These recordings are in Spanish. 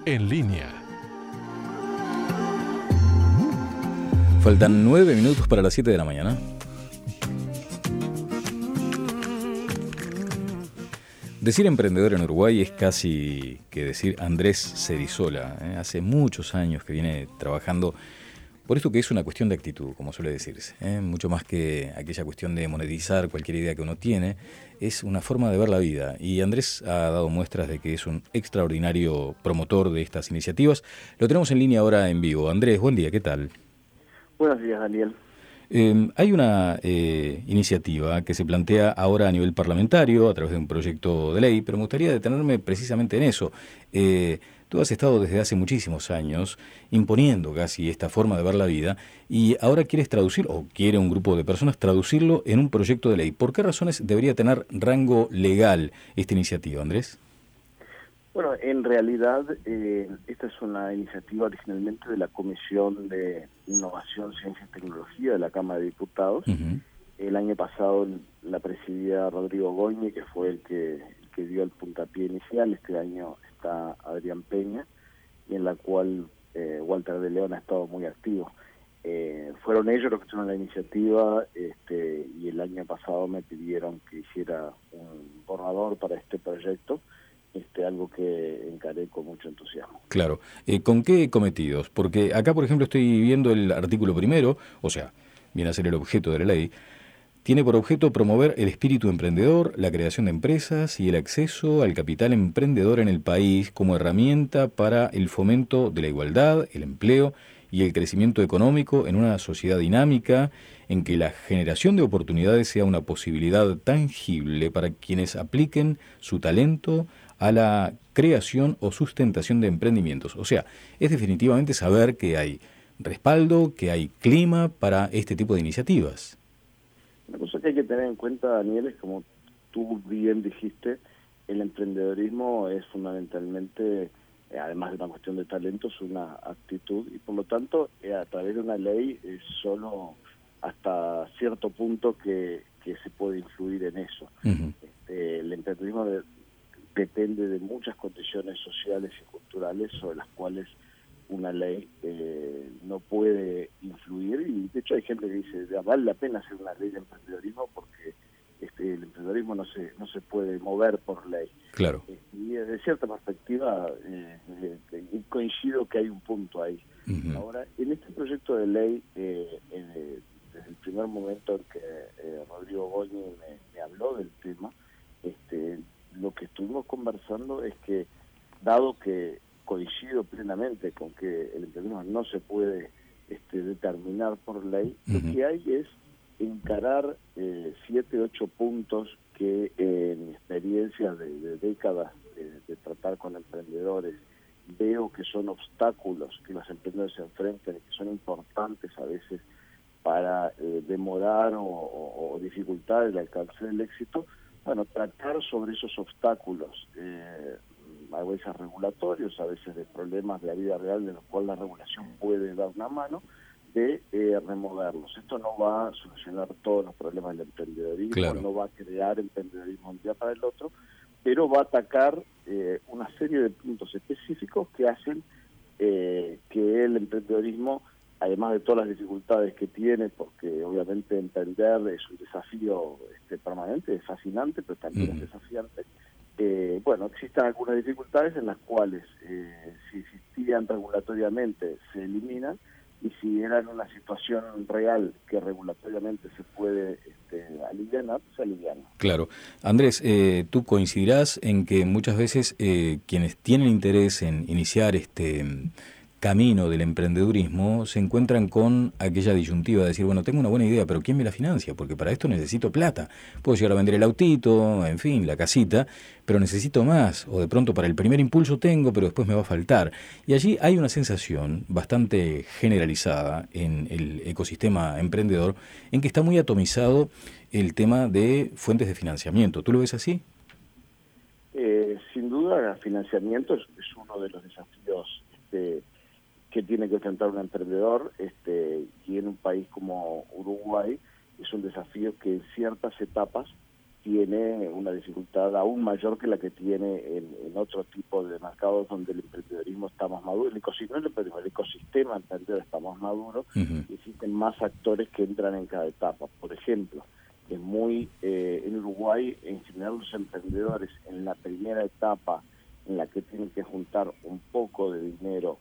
en línea. Faltan 9 minutos para las 7 de la mañana. Decir emprendedor en Uruguay es casi que decir Andrés Cerizola. Hace muchos años que viene trabajando por esto que es una cuestión de actitud, como suele decirse. Mucho más que aquella cuestión de monetizar cualquier idea que uno tiene, es una forma de ver la vida. Y Andrés ha dado muestras de que es un extraordinario promotor de estas iniciativas. Lo tenemos en línea ahora en vivo. Andrés, buen día, ¿qué tal? Buenos días, Daniel. Hay una iniciativa que se plantea ahora a nivel parlamentario a través de un proyecto de ley, pero me gustaría detenerme precisamente en eso. Tú has estado desde hace muchísimos años imponiendo casi esta forma de ver la vida y ahora quieres traducir, o quiere un grupo de personas traducirlo en un proyecto de ley. ¿Por qué razones debería tener rango legal esta iniciativa, Andrés? Bueno, en realidad esta es una iniciativa originalmente de la Comisión de Innovación, Ciencia y Tecnología de la Cámara de Diputados. Uh-huh. El año pasado la presidía Rodrigo Goñi, que fue el que dio el puntapié inicial. Este año está Adrián Peña, y en la cual Walter de León ha estado muy activo. Fueron ellos los que tuvieron la iniciativa y el año pasado me pidieron que hiciera un borrador para este proyecto. Algo que encaré con mucho entusiasmo. Claro. ¿Con qué cometidos? Porque acá, por ejemplo, estoy viendo el artículo primero, o sea, viene a ser el objeto de la ley. Tiene por objeto promover el espíritu emprendedor, la creación de empresas y el acceso al capital emprendedor en el país como herramienta para el fomento de la igualdad, el empleo y el crecimiento económico en una sociedad dinámica en que la generación de oportunidades sea una posibilidad tangible para quienes apliquen su talento a la creación o sustentación de emprendimientos. O sea, es definitivamente saber que hay respaldo, que hay clima para este tipo de iniciativas. Una cosa que hay que tener en cuenta, Daniel, es como tú bien dijiste, el emprendedorismo es fundamentalmente, además de una cuestión de talento, es una actitud, y por lo tanto, a través de una ley es solo hasta cierto punto que se puede influir en eso. Uh-huh. El emprendedorismo depende de muchas condiciones sociales y culturales sobre las cuales una ley no puede influir, y de hecho hay gente que dice, vale la pena hacer una ley de emprendedorismo porque el emprendedorismo no se puede mover por ley. Claro. Y de cierta perspectiva coincido que hay un punto ahí. Uh-huh. Ahora, en este proyecto de ley, desde el primer momento en que Rodrigo Goñi me habló del tema, lo que estuvimos conversando es que, dado que coincido plenamente con que el emprendedorismo no se puede determinar por ley, uh-huh, lo que hay es encarar 7, 8 puntos que en mi experiencia de décadas de tratar con emprendedores veo que son obstáculos que los emprendedores se enfrentan y que son importantes a veces para demorar o dificultar el alcance del éxito. Bueno, tratar sobre esos obstáculos, a veces regulatorios, a veces de problemas de la vida real, de los cuales la regulación puede dar una mano, de removerlos. Esto no va a solucionar todos los problemas del emprendedorismo, claro, no va a crear emprendedorismo un día para el otro, pero va a atacar una serie de puntos específicos que hacen que el emprendedorismo, además de todas las dificultades que tiene, porque obviamente emprender es un desafío permanente, es fascinante, pero también uh-huh, es desafiante. Existen algunas dificultades en las cuales, si existían regulatoriamente, se eliminan, y si eran una situación real que regulatoriamente se puede alivianar, se alivianan. Claro. Andrés, tú coincidirás en que muchas veces quienes tienen interés en iniciar este camino del emprendedurismo se encuentran con aquella disyuntiva de decir, bueno, tengo una buena idea, pero ¿quién me la financia? Porque para esto necesito plata. Puedo llegar a vender el autito, en fin, la casita, pero necesito más. O de pronto para el primer impulso tengo, pero después me va a faltar. Y allí hay una sensación bastante generalizada en el ecosistema emprendedor en que está muy atomizado el tema de fuentes de financiamiento. ¿Tú lo ves así? Sin duda, el financiamiento es uno de los desafíos que tiene que enfrentar un emprendedor, y en un país como Uruguay es un desafío que en ciertas etapas tiene una dificultad aún mayor que la que tiene en otro tipo de mercados donde el emprendedorismo está más maduro. El ecosistema emprendedor está más maduro, y existen más actores que entran en cada etapa. Por ejemplo, es en Uruguay, en general, los emprendedores en la primera etapa, en la que tienen que juntar un poco de dinero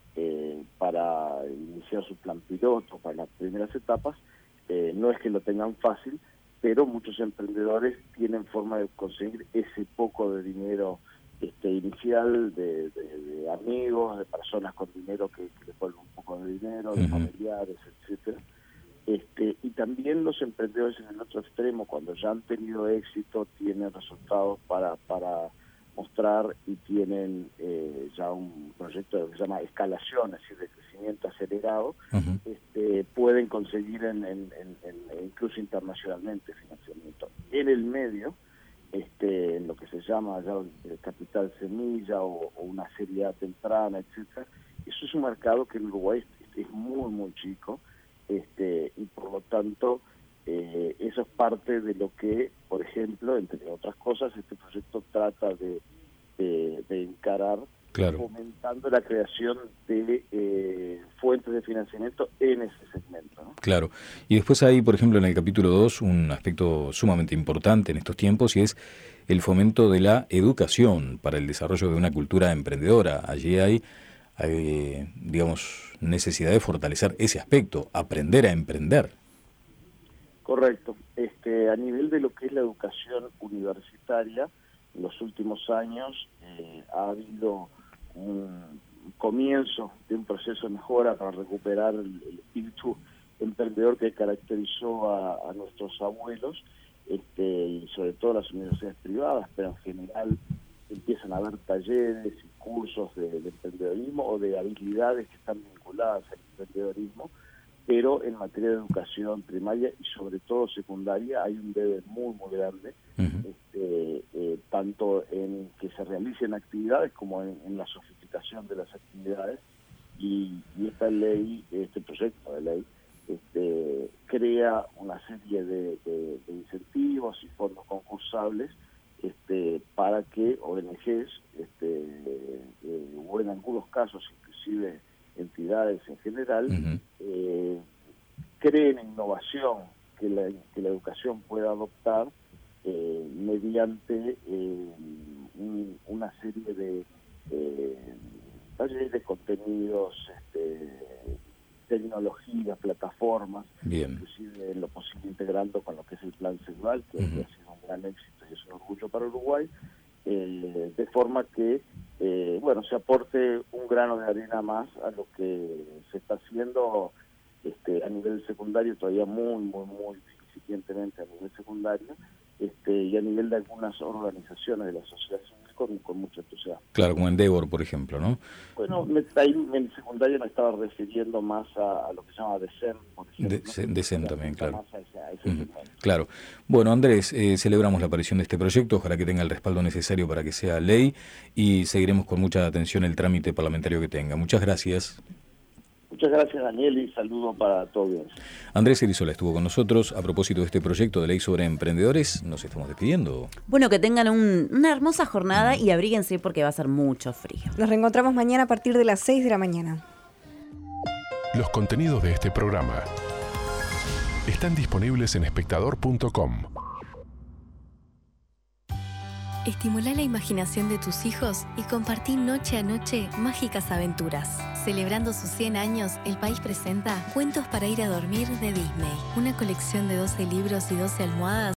para iniciar su plan piloto, para las primeras etapas, no es que lo tengan fácil, pero muchos emprendedores tienen forma de conseguir ese poco de dinero inicial de amigos, de personas con dinero que les vuelven un poco de dinero, de familiares, etcétera. Y también los emprendedores en el otro extremo, cuando ya han tenido éxito, tienen resultados para mostrar y tienen ya un proyecto que se llama escalación, es decir, de crecimiento acelerado, pueden conseguir incluso internacionalmente financiamiento. En el medio, en lo que se llama ya el capital semilla o una serie A temprana, etcétera, eso es un mercado que en Uruguay es muy, muy chico, y por lo tanto eso es parte de lo que, por ejemplo, entre otras cosas, este proyecto trata de encarar, claro, fomentando la creación de fuentes de financiamiento en ese segmento, ¿no? Claro. Y después hay, por ejemplo, en el capítulo 2, un aspecto sumamente importante en estos tiempos, y es el fomento de la educación para el desarrollo de una cultura emprendedora. Allí hay digamos, necesidad de fortalecer ese aspecto, aprender a emprender. Correcto. A nivel de lo que es la educación universitaria, en los últimos años ha habido un comienzo de un proceso de mejora para recuperar el espíritu emprendedor que caracterizó a nuestros abuelos, y sobre todo las universidades privadas, pero en general empiezan a haber talleres y cursos de emprendedorismo o de habilidades que están vinculadas al emprendedorismo, pero en materia de educación primaria y sobre todo secundaria hay un deber muy, muy grande, tanto en que se realicen actividades como en la sofisticación de las actividades, y esta ley, este proyecto de ley, crea una serie de incentivos y fondos concursables para que ONGs, o en algunos casos inclusive entidades en general, creen innovación que la educación pueda adoptar mediante una serie de talleres, contenidos, tecnologías, plataformas, inclusive en lo posible integrando con lo que es el Plan Cedual, que ha sido un gran éxito y es un orgullo para Uruguay, de forma que se aporte un grano de arena más a lo que se está haciendo a nivel secundario, todavía muy, muy, muy incipientemente a nivel secundario, y a nivel de algunas organizaciones de la sociedad civil con mucho entusiasmo. Claro, como Endeavor, por ejemplo, ¿no? Bueno, ahí en secundaria me estaba refiriendo más a lo que se llama DECEM, por ejemplo. DECEM también, claro. Más a ese Claro. Bueno, Andrés, celebramos la aparición de este proyecto, ojalá que tenga el respaldo necesario para que sea ley, y seguiremos con mucha atención el trámite parlamentario que tenga. Muchas gracias. Muchas gracias, Daniel, y saludo para todos. Andrés Erizola estuvo con nosotros a propósito de este proyecto de ley sobre emprendedores. Nos estamos despidiendo. Bueno, que tengan una hermosa jornada y abríguense porque va a ser mucho frío. Nos reencontramos mañana a partir de las 6 de la mañana. Los contenidos de este programa están disponibles en espectador.com. Estimulá la imaginación de tus hijos y compartí noche a noche mágicas aventuras. Celebrando sus 100 años, el país presenta Cuentos para ir a dormir de Disney, una colección de 12 libros y 12 almohadas